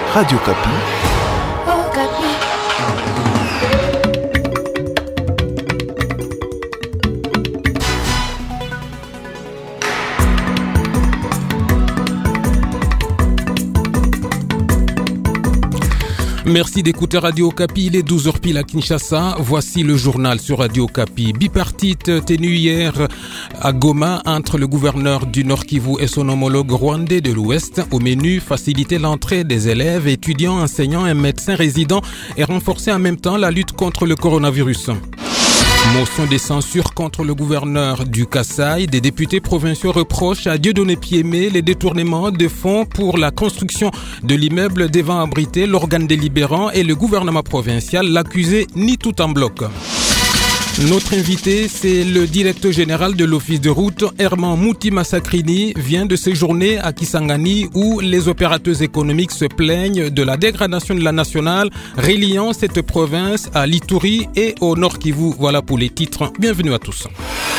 Radio Kapi. Merci d'écouter Radio Kapi, il est 12h pile à Kinshasa. Voici le journal sur Radio Kapi. Bipartite tenue hier à Goma entre le gouverneur du Nord Kivu et son homologue rwandais de l'Ouest. Au menu, faciliter l'entrée des élèves, étudiants, enseignants et médecins résidents et renforcer en même temps la lutte contre le coronavirus. Motion de censure contre le gouverneur du Kasaï. Des députés provinciaux reprochent à Dieudonné Piémé les détournements de fonds pour la construction de l'immeuble devant abriter l'organe délibérant et le gouvernement provincial l'accusé nie tout en bloc. Notre invité, c'est le directeur général de l'office de route, Herman Mouti-Massakrini, vient de séjourner à Kisangani où les opérateurs économiques se plaignent de la dégradation de la nationale reliant cette province à l'Ituri et au Nord Kivu. Voilà pour les titres. Bienvenue à tous.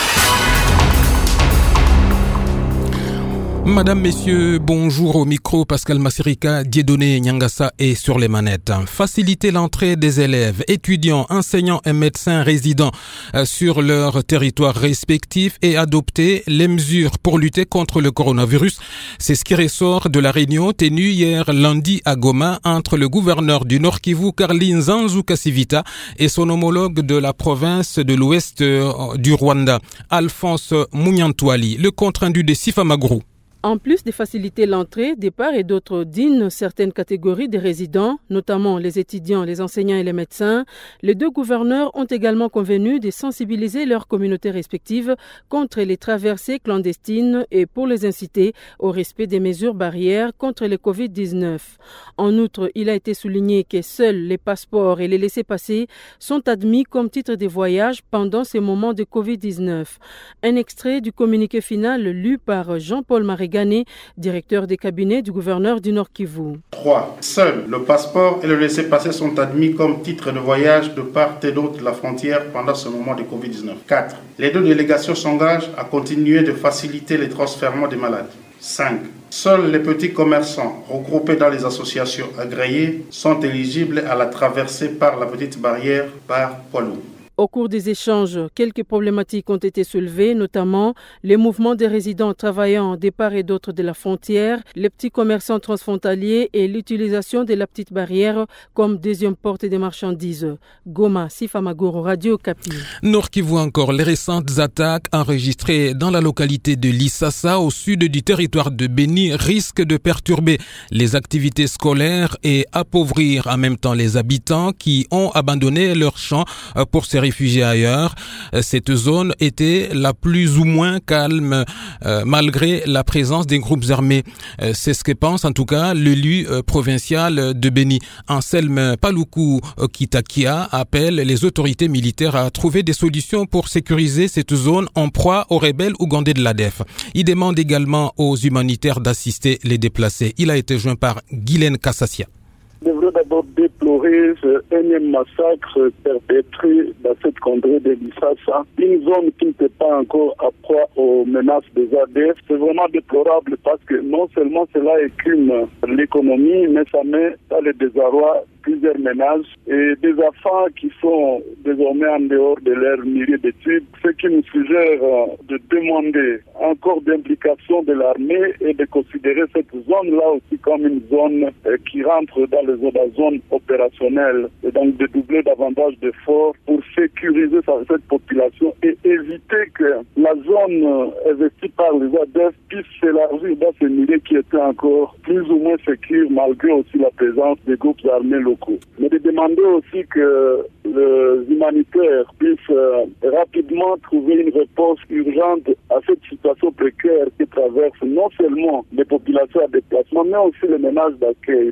Madame, messieurs, bonjour au micro. Pascal Massirika, Dieudonné Nyangasa est sur les manettes. Faciliter l'entrée des élèves, étudiants, enseignants et médecins résidents sur leur territoire respectif et adopter les mesures pour lutter contre le coronavirus. C'est ce qui ressort de la réunion tenue hier lundi à Goma entre le gouverneur du Nord Kivu, Karline Zanzu Kasivita, et son homologue de la province de l'Ouest du Rwanda, Alphonse Munyantwali. Le compte-rendu de Sifa Magrou. En plus de faciliter l'entrée, départ et d'autres dignes certaines catégories de résidents, notamment les étudiants, les enseignants et les médecins, les deux gouverneurs ont également convenu de sensibiliser leurs communautés respectives contre les traversées clandestines et pour les inciter au respect des mesures barrières contre le Covid-19. En outre, il a été souligné que seuls les passeports et les laissez-passer sont admis comme titre de voyage pendant ces moments de Covid-19. Un extrait du communiqué final lu par Jean-Paul Marie Gane, directeur des cabinets du gouverneur du Nord Kivu. 3. Seuls le passeport et le laissez-passer sont admis comme titre de voyage de part et d'autre de la frontière pendant ce moment de Covid-19. 4. Les deux délégations s'engagent à continuer de faciliter les transfèrements des malades. 5. Seuls les petits commerçants regroupés dans les associations agréées sont éligibles à la traversée par la petite barrière par poids lourd. Au cours des échanges, quelques problématiques ont été soulevées, notamment les mouvements des résidents travaillant de part et d'autre de la frontière, les petits commerçants transfrontaliers et l'utilisation de la petite barrière comme deuxième porte des marchandises. Goma, Sifa Magoro, Radio Kapi. Nord Kivu encore, les récentes attaques enregistrées dans la localité de Lissassa au sud du territoire de Beni risquent de perturber les activités scolaires et appauvrir en même temps les habitants qui ont abandonné leurs champs pour se réfugiés ailleurs. Cette zone était la plus ou moins calme malgré la présence des groupes armés. C'est ce que pense en tout cas l'élu provincial de Beni. Anselme Paluku Kitakia appelle les autorités militaires à trouver des solutions pour sécuriser cette zone en proie aux rebelles ougandais de l'ADF. Il demande également aux humanitaires d'assister les déplacés. Il a été joint par Guylaine Kassassia. Je voudrais d'abord déplorer ce énième massacre perpétré dans cette contrée de Lissassa, une zone qui n'était pas encore à proie aux menaces des ADF. C'est vraiment déplorable parce que non seulement cela écume l'économie, mais ça met dans le désarroi plusieurs ménages et des enfants qui sont désormais en dehors de leur milieu d'études, ce qui nous suggère de demander encore d'implication de l'armée et de considérer cette zone-là aussi comme une zone qui rentre dans la zone opérationnelle et donc de doubler davantage d'efforts pour sécuriser cette population et éviter que la zone investie par les ADF puisse s'élargir dans ce milieu qui était encore plus ou moins sécure malgré aussi la présence des groupes armés locaux. Mais de demander aussi que les humanitaires puissent rapidement trouver une réponse urgente à cette situation précaire qui traverse non seulement les populations à déplacement, mais aussi les ménages d'accueil.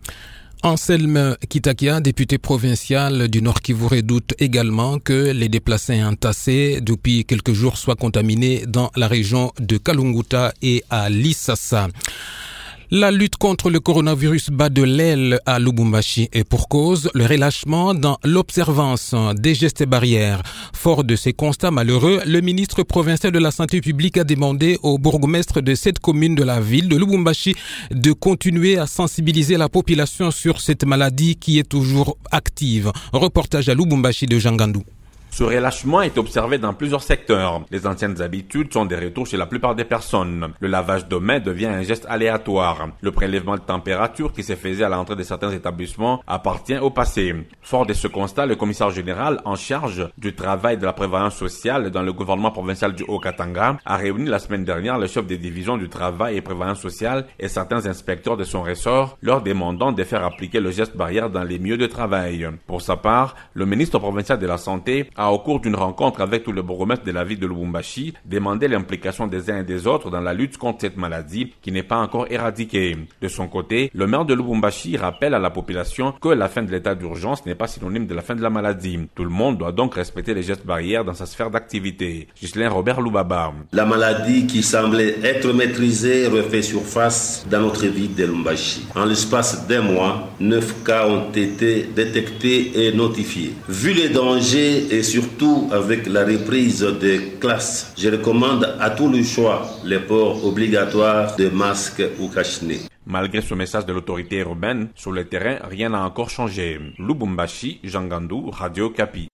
Anselme Kitakia, député provincial du Nord Kivu, redoute également que les déplacés entassés depuis quelques jours soient contaminés dans la région de Kalunguta et à Lissassa. La lutte contre le coronavirus bat de l'aile à Lubumbashi et pour cause, le relâchement dans l'observance des gestes barrières. Fort de ces constats malheureux, le ministre provincial de la Santé publique a demandé au bourgmestre de cette commune de la ville de Lubumbashi de continuer à sensibiliser la population sur cette maladie qui est toujours active. Reportage à Lubumbashi de Jean Gandou. Ce relâchement est observé dans plusieurs secteurs. Les anciennes habitudes sont des retours chez la plupart des personnes. Le lavage de mains devient un geste aléatoire. Le prélèvement de température qui se faisait à l'entrée de certains établissements appartient au passé. Fort de ce constat, le commissaire général en charge du travail de la prévoyance sociale dans le gouvernement provincial du Haut-Katanga a réuni la semaine dernière le chef des divisions du travail et prévoyance sociale et certains inspecteurs de son ressort, leur demandant de faire appliquer le geste barrière dans les milieux de travail. Pour sa part, le ministre provincial de la Santé a, au cours d'une rencontre avec tous les bourgmestres de la ville de Lubumbashi, demandé l'implication des uns et des autres dans la lutte contre cette maladie qui n'est pas encore éradiquée. De son côté, le maire de Lubumbashi rappelle à la population que la fin de l'état d'urgence n'est pas synonyme de la fin de la maladie. Tout le monde doit donc respecter les gestes barrières dans sa sphère d'activité. Ghislain Robert Lubaba. La maladie qui semblait être maîtrisée refait surface dans notre ville de Lubumbashi. En l'espace d'un mois, 9 cas ont été détectés et notifiés. Vu les dangers et surtout avec la reprise des classes, je recommande à tout le choix le port obligatoire de masques ou cache-nez. Malgré ce message de l'autorité urbaine, sur le terrain, rien n'a encore changé. Lubumbashi, Jean Gandou, Radio Kapi.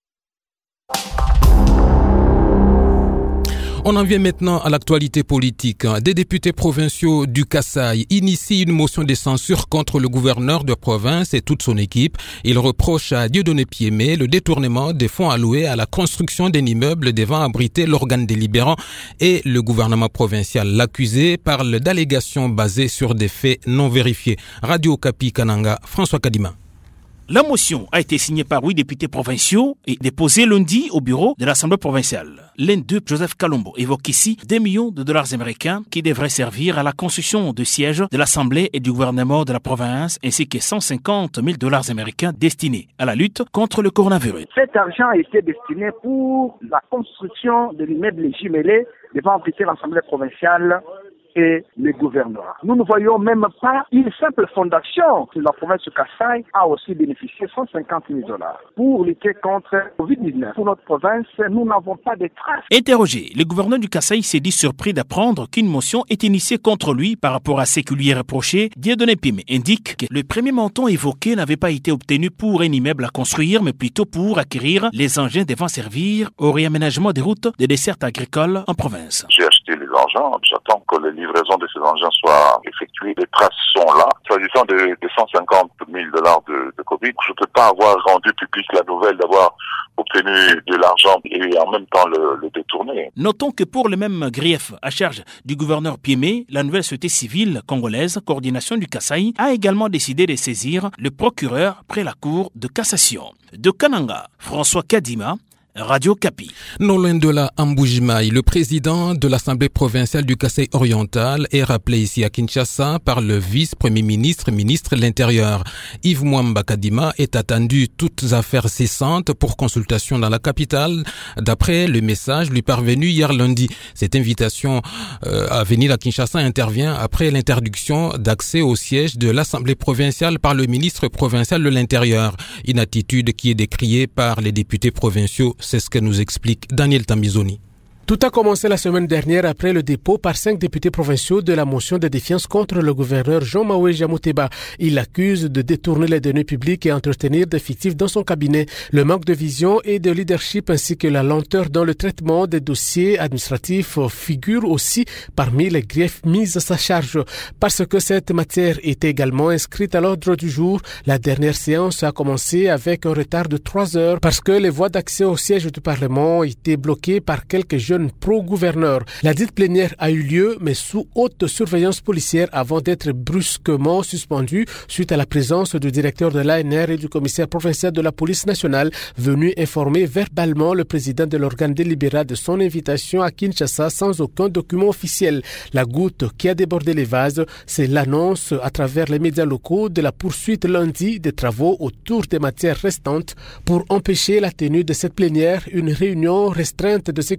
On en vient maintenant à l'actualité politique. Des députés provinciaux du Kasaï initient une motion de censure contre le gouverneur de province et toute son équipe. Ils reprochent à Dieudonné Piémé le détournement des fonds alloués à la construction d'un immeuble devant abriter l'organe délibérant et le gouvernement provincial. L'accusé parle d'allégations basées sur des faits non vérifiés. Radio Kapi Kananga, François Kadima. La motion a été signée par 8 députés provinciaux et déposée lundi au bureau de l'Assemblée provinciale. L'un d'eux, Joseph Kalombo, évoque ici $2 millions américains qui devraient servir à la construction de sièges de l'Assemblée et du gouvernement de la province, ainsi que $150 000 américains destinés à la lutte contre le coronavirus. Cet argent a été destiné pour la construction de l'immeuble jumelé devant abriter l'Assemblée provinciale et le gouvernorat. Nous ne voyons même pas une simple fondation. La province de Kasaï a aussi bénéficié $150 000 pour lutter contre le Covid-19. Pour notre province, nous n'avons pas de traces. Interrogé, le gouverneur du Kasaï s'est dit surpris d'apprendre qu'une motion est initiée contre lui par rapport à ce qui lui est reproché. Dieudonné Piémé indique que le premier montant évoqué n'avait pas été obtenu pour un immeuble à construire, mais plutôt pour acquérir les engins devant servir au réaménagement des routes des dessertes agricoles en province. J'ai acheté les engins, j'attends que les livraison de ces engins soit effectuée. Les traces sont là. S'agissant de $150 000 de Covid, je ne peux pas avoir rendu public la nouvelle d'avoir obtenu de l'argent et en même temps le détourner. Notons que pour le même grief à charge du gouverneur Piémé, la nouvelle société civile congolaise, coordination du Kasaï, a également décidé de saisir le procureur près la cour de cassation. De Kananga, François Kadima, Radio Kapi. Non loin de là, Mboujimaï, le président de l'Assemblée provinciale du Kasaï oriental est rappelé ici à Kinshasa par le vice-premier ministre de l'Intérieur. Yves Mwamba Kadima est attendu toutes affaires cessantes pour consultation dans la capitale, d'après le message lui parvenu hier lundi. Cette invitation à venir à Kinshasa intervient après l'interdiction d'accès au siège de l'Assemblée provinciale par le ministre provincial de l'Intérieur. Une attitude qui est décriée par les députés provinciaux. C'est ce que nous explique Daniel Tambizoni. Tout a commencé la semaine dernière après le dépôt par 5 députés provinciaux de la motion de défiance contre le gouverneur Jean-Maoué Jamoteba. Il l'accuse de détourner les données publiques et entretenir des fictifs dans son cabinet. Le manque de vision et de leadership ainsi que la lenteur dans le traitement des dossiers administratifs figurent aussi parmi les griefs mis à sa charge. Parce que cette matière était également inscrite à l'ordre du jour, la dernière séance a commencé avec un retard de 3 heures parce que les voies d'accès au siège du Parlement étaient bloquées par quelques jeunes pro-gouverneurs. La dite plénière a eu lieu, mais sous haute surveillance policière avant d'être brusquement suspendue suite à la présence du directeur de l'ANR et du commissaire provincial de la police nationale venu informer verbalement le président de l'organe délibérant de son invitation à Kinshasa sans aucun document officiel. La goutte qui a débordé les vases, c'est l'annonce à travers les médias locaux de la poursuite lundi des travaux autour des matières restantes. Pour empêcher la tenue de cette plénière, une réunion restreinte de sécurité a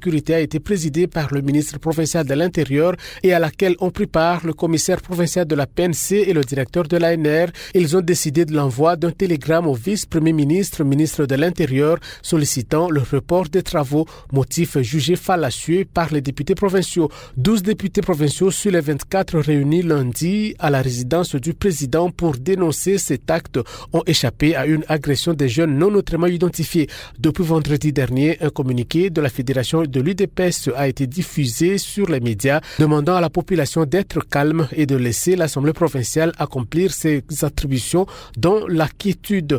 été présidée par le ministre provincial de l'Intérieur et à laquelle ont pris part le commissaire provincial de la PNC et le directeur de l'ANR. Ils ont décidé de l'envoi d'un télégramme au vice-premier ministre, ministre de l'Intérieur, sollicitant le report des travaux, motif jugé fallacieux par les députés provinciaux. 12 députés provinciaux sur les 24 réunis lundi à la résidence du président pour dénoncer cet acte ont échappé à une agression des jeunes non autrement identifiés. Depuis vendredi dernier, un communiqué de la Fédération de l'UDPS a été diffusé sur les médias demandant à la population d'être calme et de laisser l'Assemblée provinciale accomplir ses attributions dans la quiétude.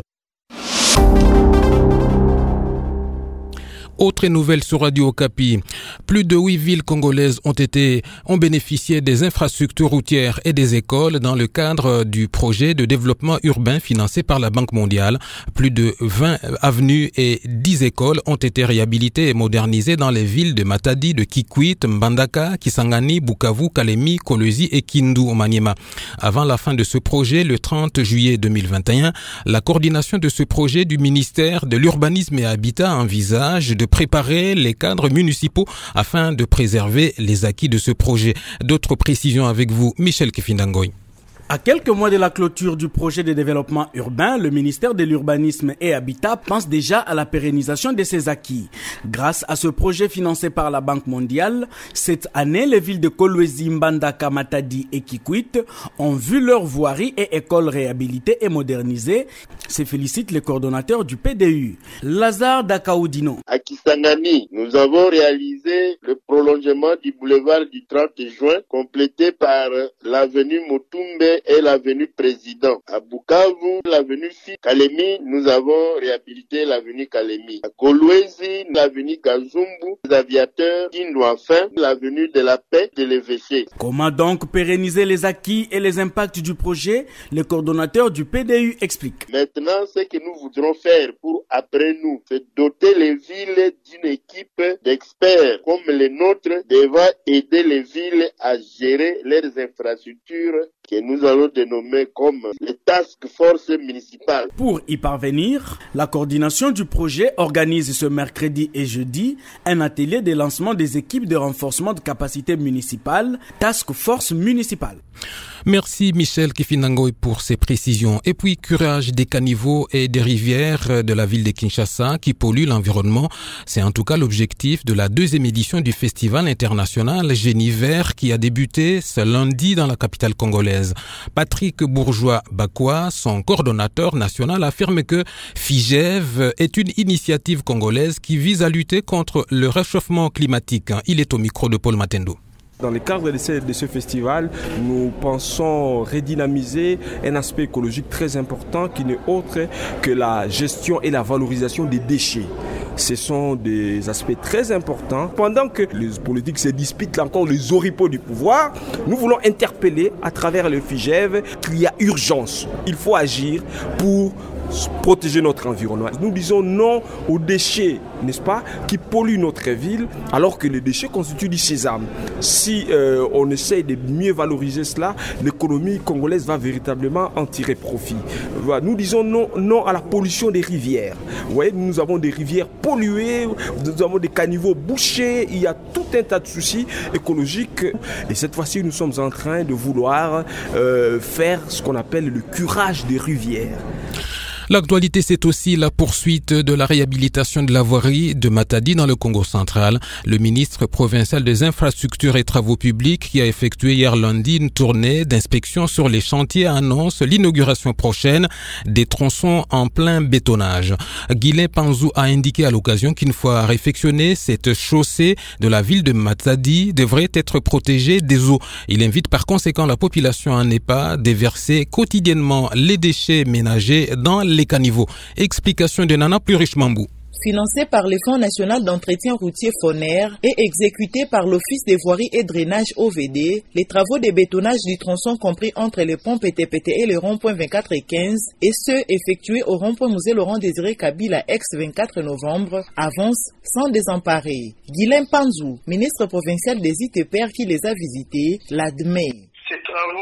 Autre nouvelle sur Radio Okapi. Plus de 8 villes congolaises ont bénéficié des infrastructures routières et des écoles dans le cadre du projet de développement urbain financé par la Banque mondiale. Plus de 20 avenues et 10 écoles ont été réhabilitées et modernisées dans les villes de Matadi, de Kikwit, Mbandaka, Kisangani, Bukavu, Kalemi, Kolwezi et Kindu au Maniema. Avant la fin de ce projet, le 30 juillet 2021, la coordination de ce projet du ministère de l'Urbanisme et Habitat envisage de préparer les cadres municipaux afin de préserver les acquis de ce projet. D'autres précisions avec vous, Michel Kefindangoy. À quelques mois de la clôture du projet de développement urbain, le ministère de l'Urbanisme et Habitat pense déjà à la pérennisation de ses acquis. Grâce à ce projet financé par la Banque mondiale, cette année, les villes de Kolwezi, Mbandaka, Matadi et Kikwit ont vu leurs voiries et écoles réhabilitées et modernisées, se félicitent les coordonnateurs du PDU. Lazare Dakaoudino. À Kisangani, nous avons réalisé le prolongement du boulevard du 30 juin, complété par l'avenue Motumbe et l'avenue Président. À Bukavu, l'avenue Kalemi, nous avons réhabilité l'avenue Kalemi. À Kolwezi, l'avenue Gazumbu, les aviateurs Kindu enfin, l'avenue de la Paix de l'évêché. Comment donc pérenniser les acquis et les impacts du projet? Le coordonnateur du PDU explique. Maintenant, ce que nous voudrons faire pour après nous, c'est doter les villes d'une équipe d'experts comme les nôtres devant aider les villes à gérer leurs infrastructures que nous allons dénommer comme les task force municipales. Pour y parvenir, la coordination du projet organise ce mercredi et jeudi un atelier de lancement des équipes de renforcement de capacité municipale, task force municipale. Merci Michel Kefinangoy pour ces précisions. Et puis curage des caniveaux et des rivières de la ville de Kinshasa qui polluent l'environnement. C'est en tout cas l'objectif de la 2e édition du festival international Génie Vert qui a débuté ce lundi dans la capitale congolaise. Patrick Bourgeois-Bakwa, son coordonnateur national, affirme que FIGEV est une initiative congolaise qui vise à lutter contre le réchauffement climatique. Il est au micro de Paul Matendo. Dans le cadre de ce festival, nous pensons redynamiser un aspect écologique très important qui n'est autre que la gestion et la valorisation des déchets. Ce sont des aspects très importants. Pendant que les politiques se disputent encore les oripeaux du pouvoir, nous voulons interpeller à travers le FIGEV qu'il y a urgence. Il faut agir pour protéger notre environnement. Nous disons non aux déchets, n'est-ce pas, qui polluent notre ville, alors que les déchets constituent du sésame. Si on essaye de mieux valoriser cela, l'économie congolaise va véritablement en tirer profit. Voilà. Nous disons non à la pollution des rivières. Vous voyez, nous avons des rivières polluées, nous avons des caniveaux bouchés, il y a tout un tas de soucis écologiques. Et cette fois-ci, nous sommes en train de vouloir faire ce qu'on appelle le curage des rivières. L'actualité, c'est aussi la poursuite de la réhabilitation de la voirie de Matadi dans le Congo central. Le ministre provincial des infrastructures et travaux publics qui a effectué hier lundi une tournée d'inspection sur les chantiers annonce l'inauguration prochaine des tronçons en plein bétonnage. Guilain Panzou a indiqué à l'occasion qu'une fois réfectionnée, cette chaussée de la ville de Matadi devrait être protégée des eaux. Il invite par conséquent la population à ne pas déverser quotidiennement les déchets ménagers dans les caniveaux. Explication de Nana Plurichmambou. Financé par le Fonds national d'entretien routier FONER et exécuté par l'Office des voiries et drainage OVD, les travaux de bétonnage du tronçon compris entre les ponts PTPT et le rond-point 24 et 15 et ceux effectués au rond-point Musée Laurent Désiré Kabila ex-24 novembre avancent sans désemparer. Guilain Panzou, ministre provincial des ITPR qui les a visités, l'admet. Ces travaux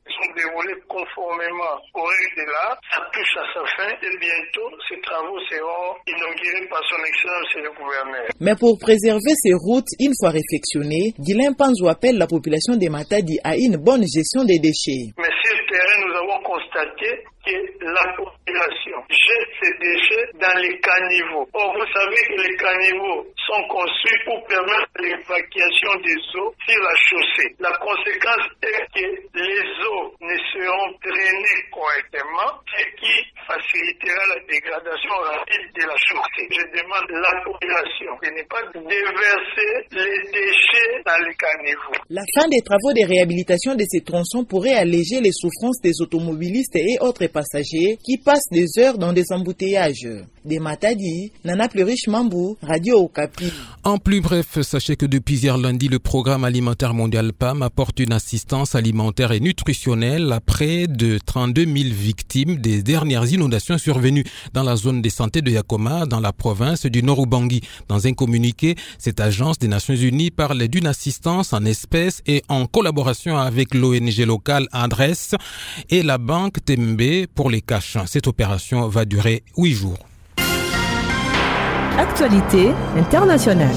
sont déroulés conformément aux règles de l'art. Ça touche à sa fin et bientôt ces travaux seront inaugurés par son Excellence le gouverneur. Mais pour préserver ces routes, une fois réfectionnées, Dylan Panzo appelle la population de Matadi à une bonne gestion des déchets. Mais sur le terrain, nous avons constaté que la population jette ses déchets dans les caniveaux. Or, vous savez que les caniveaux sont construits pour permettre l'évacuation des eaux sur la chaussée. La conséquence est que les eaux ne seront drainées correctement, ce qui facilitera la dégradation rapide de la chaussée. Je demande à la population de ne pas déverser les déchets dans les caniveaux. La fin des travaux de réhabilitation de ces tronçons pourrait alléger les souffrances des automobilistes et autres passagers qui passent des heures dans des embouteillages. Des Matadi, Nana Pleurich Mambou, Radio Okapi. En plus bref, sachez que depuis hier lundi, le Programme alimentaire mondial PAM apporte une assistance alimentaire et nutritionnelle à près de 32 000 victimes des dernières inondations survenues dans la zone de santé de Yakoma, dans la province du Nord-Ubangi. Dans un communiqué, cette agence des Nations Unies parle d'une assistance en espèces et en collaboration avec l'ONG locale Adresse et la banque Tembe pour les caches. Cette opération va durer 8 jours. Actualité internationale.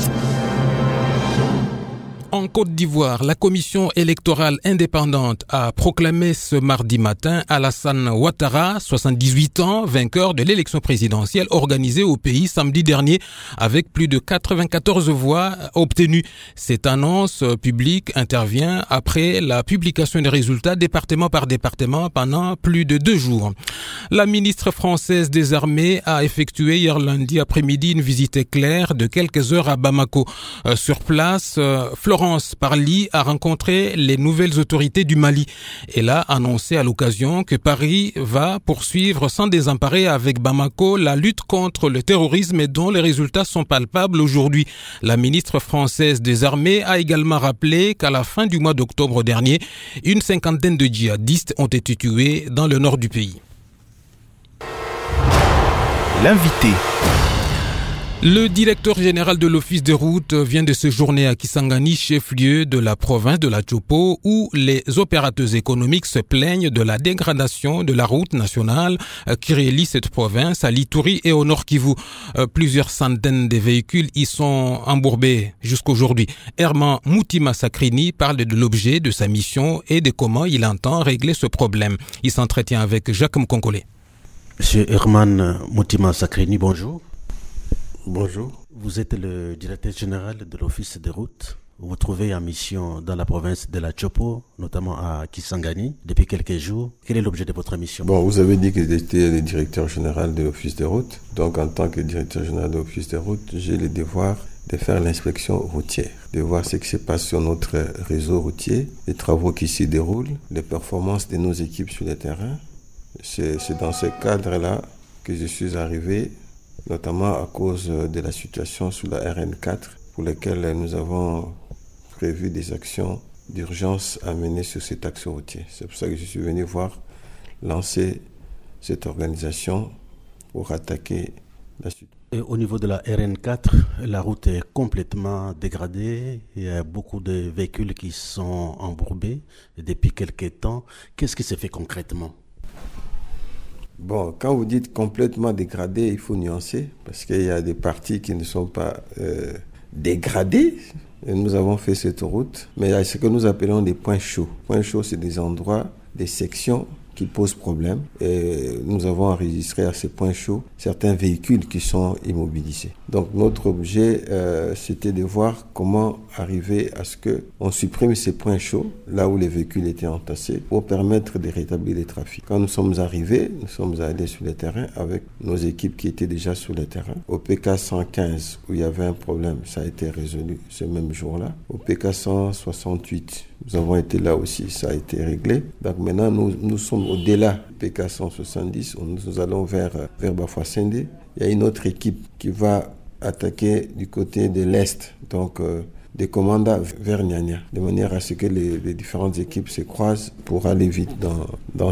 En Côte d'Ivoire, la commission électorale indépendante a proclamé ce mardi matin Alassane Ouattara, 78 ans, vainqueur de l'élection présidentielle organisée au pays samedi dernier avec plus de 94 voix obtenues. Cette annonce publique intervient après la publication des résultats département par département pendant plus de 2 jours. La ministre française des Armées a effectué hier lundi après-midi une visite éclair de quelques heures à Bamako. Sur place, Florence Parly a rencontré les nouvelles autorités du Mali. Elle a annoncé à l'occasion que Paris va poursuivre sans désemparer avec Bamako la lutte contre le terrorisme et dont les résultats sont palpables aujourd'hui. La ministre française des Armées a également rappelé qu'à la fin du mois d'octobre dernier, une 50aine de djihadistes ont été tués dans le nord du pays. L'invité. Le directeur général de l'Office des routes vient de séjourner à Kisangani, chef-lieu de la province de la Chopo, où les opérateurs économiques se plaignent de la dégradation de la route nationale qui relie cette province à l'Ituri et au Nord Kivu. Plusieurs centaines de véhicules y sont embourbés jusqu'aujourd'hui. Herman Moutima Sakrini parle de l'objet de sa mission et de comment il entend régler ce problème. Il s'entretient avec Jacques Mkonkole. Monsieur Herman Moutima Sakrini, bonjour. Bonjour. Vous êtes le directeur général de l'Office des routes. Vous vous trouvez en mission dans la province de la Chopo, notamment à Kisangani, depuis quelques jours. Quel est l'objet de votre mission? Bon, vous avez dit que j'étais le directeur général de l'Office des routes. Donc, en tant que directeur général de l'Office des routes, j'ai le devoir de faire l'inspection routière, de voir ce qui se passe sur notre réseau routier, les travaux qui s'y déroulent, les performances de nos équipes sur le terrain. C'est dans ce cadre-là que je suis arrivé, notamment à cause de la situation sur la RN4, pour laquelle nous avons prévu des actions d'urgence à mener sur cet axe routier. C'est pour ça que je suis venu lancer cette organisation pour attaquer la situation. Et au niveau de la RN4, la route est complètement dégradée. Il y a beaucoup de véhicules qui sont embourbés depuis quelques temps. Qu'est-ce qui se fait concrètement? Bon, quand vous dites complètement dégradé, il faut nuancer, parce qu'il y a des parties qui ne sont pas dégradées. Et nous avons fait cette route, mais il y a ce que nous appelons des points chauds. Points chauds, c'est des endroits, des sections qui posent problème. Et nous avons enregistré à ces points chauds certains véhicules qui sont immobilisés. Donc notre objet, c'était de voir comment arriver à ce qu'on supprime ces points chauds, là où les véhicules étaient entassés, pour permettre de rétablir le trafic. Quand nous sommes arrivés, nous sommes allés sur le terrain avec nos équipes qui étaient déjà sur le terrain. Au PK 115, où il y avait un problème, ça a été résolu ce même jour-là. Au PK 168, nous avons été là aussi, ça a été réglé. Donc maintenant, nous sommes au-delà du PK 170, nous allons vers Bafouassende. Il y a une autre équipe qui va attaquer du côté de l'Est, donc des Komanda vers Nyanya, de manière à ce que les différentes équipes se croisent pour aller vite dans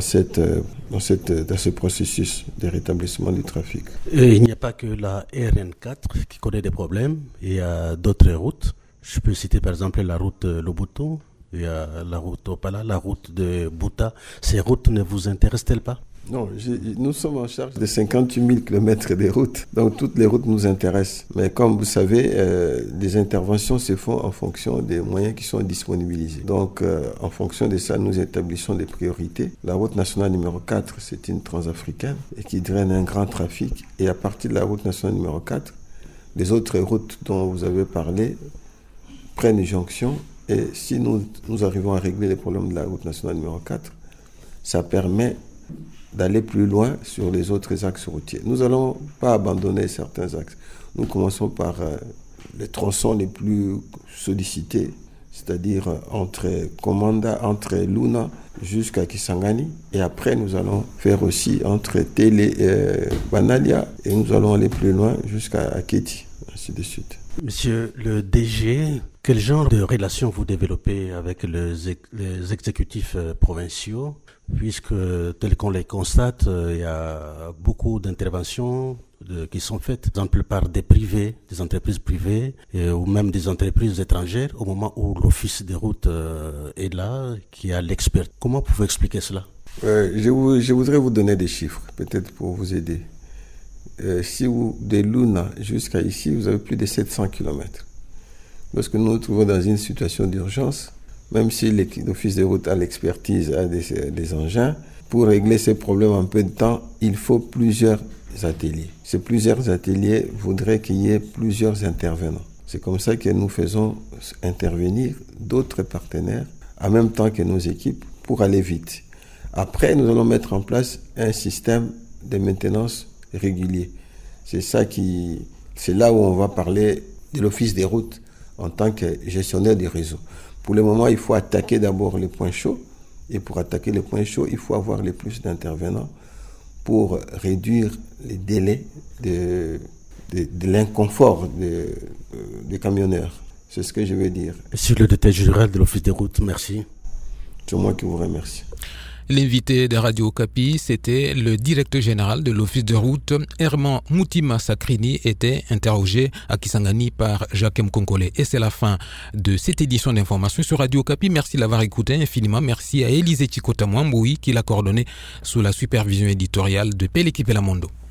ce processus de rétablissement du trafic. Et il n'y a pas que la RN4 qui connaît des problèmes, il y a d'autres routes. Je peux citer par exemple la route Lobuto, il y a la route Opala, la route de Bouta. Ces routes ne vous intéressent-elles pas? Non, nous sommes en charge de 58 000 km des routes, donc toutes les routes nous intéressent. Mais comme vous savez, les interventions se font en fonction des moyens qui sont disponibilisés. Donc, en fonction de ça, nous établissons des priorités. La route nationale numéro 4, c'est une transafricaine et qui draine un grand trafic. Et à partir de la route nationale numéro 4, les autres routes dont vous avez parlé prennent jonction. Et si nous arrivons à régler les problèmes de la route nationale numéro 4, ça permet d'aller plus loin sur les autres axes routiers. Nous n'allons pas abandonner certains axes. Nous commençons par les tronçons les plus sollicités, c'est-à-dire entre Komanda, entre Luna jusqu'à Kisangani. Et après, nous allons faire aussi entre Télé et Banalia. Et nous allons aller plus loin jusqu'à Aketi, ainsi de suite. Monsieur le DG, quel genre de relations vous développez avec les exécutifs provinciaux? Puisque, tel qu'on les constate, il y a beaucoup d'interventions qui sont faites, par exemple par des privés, des entreprises privées ou même des entreprises étrangères, au moment où l'office des routes est là, qui a l'expert. Comment pouvez-vous expliquer cela? Je voudrais vous donner des chiffres, peut-être pour vous aider. Si vous, de Luna jusqu'à ici, vous avez plus de 700 km. Lorsque nous nous trouvons dans une situation d'urgence, même si l'office des routes a l'expertise, a des engins, pour régler ces problèmes en peu de temps, il faut plusieurs ateliers. Ces plusieurs ateliers voudraient qu'il y ait plusieurs intervenants. C'est comme ça que nous faisons intervenir d'autres partenaires en même temps que nos équipes pour aller vite. Après, nous allons mettre en place un système de maintenance régulier. C'est là où on va parler de l'office des routes en tant que gestionnaire du réseau. Pour le moment, il faut attaquer d'abord les points chauds. Et pour attaquer les points chauds, il faut avoir le plus d'intervenants pour réduire les délais de l'inconfort des camionneurs. C'est ce que je veux dire. Monsieur le directeur général de l'Office des routes, merci. C'est moi qui vous remercie. L'invité de Radio Okapi, c'était le directeur général de l'Office de route, Herman Moutima Sakrini, était interrogé à Kisangani par Jacques Mkonkole. Et c'est la fin de cette édition d'information sur Radio Okapi. Merci de l'avoir écouté infiniment. Merci à Élisée Chikota Mwamboui qui l'a coordonné sous la supervision éditoriale de Peleki Pelamondo.